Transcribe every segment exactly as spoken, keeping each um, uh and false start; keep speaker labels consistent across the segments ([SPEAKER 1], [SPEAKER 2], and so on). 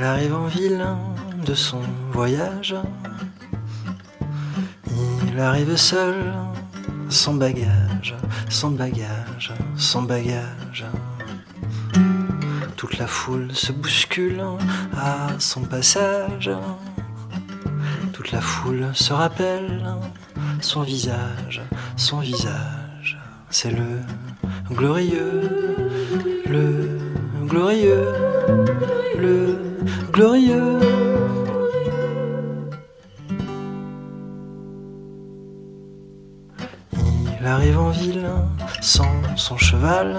[SPEAKER 1] arrive en ville de son voyage. Il arrive seul, sans bagage, sans bagage, sans bagage. Toute la foule se bouscule à son passage. Toute la foule se rappelle son visage, son visage. C'est le glorieux, le glorieux, le glorieux. Il arrive en ville sans son cheval.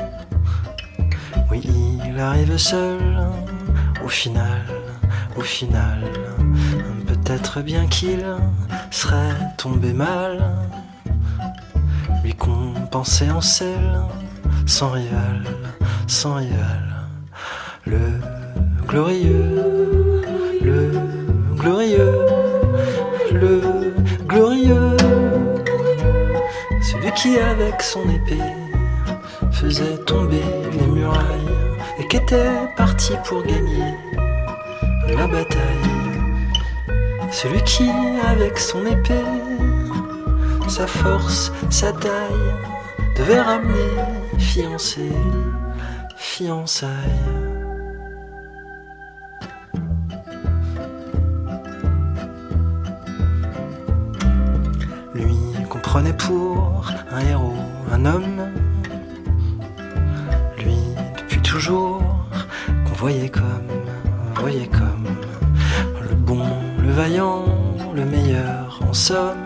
[SPEAKER 1] Oui, il arrive seul, au final, au final. Peut-être bien qu'il serait tombé mal, lui qu'on pensait en selle, sans rival, sans rival. Le glorieux, le glorieux, le glorieux. Celui qui avec son épée faisait tomber les murailles et qui était parti pour gagner la bataille. Celui qui avec son épée, sa force, sa taille, devait ramener fiancé, fiançailles. Lui qu'on prenait pour un héros, un homme. Lui depuis toujours qu'on voyait comme, voyait comme le bon, le vaillant, le meilleur en somme.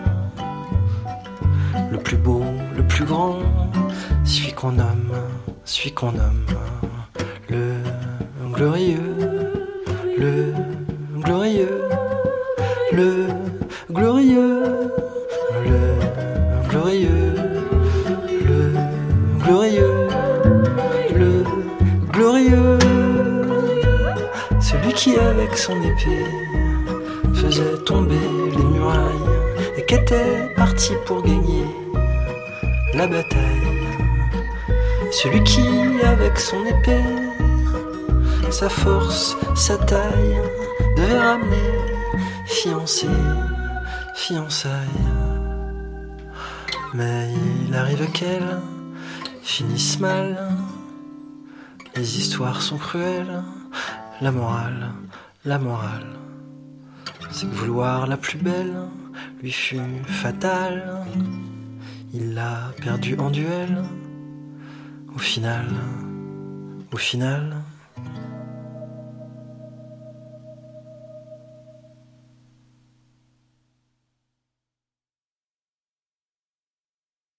[SPEAKER 1] Le plus beau, le plus grand, celui qu'on nomme, celui qu'on nomme le glorieux, le glorieux, le glorieux, le glorieux, le glorieux, le glorieux. Celui qui avec son épée faisait tomber les murailles et qui était parti pour gagner la bataille. Celui qui avec son épée, sa force, sa taille, devait ramener fiancé, fiançailles. Mais il arrive qu'elle finisse mal. Les histoires sont cruelles. La morale, la morale, c'est que vouloir la plus belle lui fut fatal. Il l'a perdue en duel. Au final, au final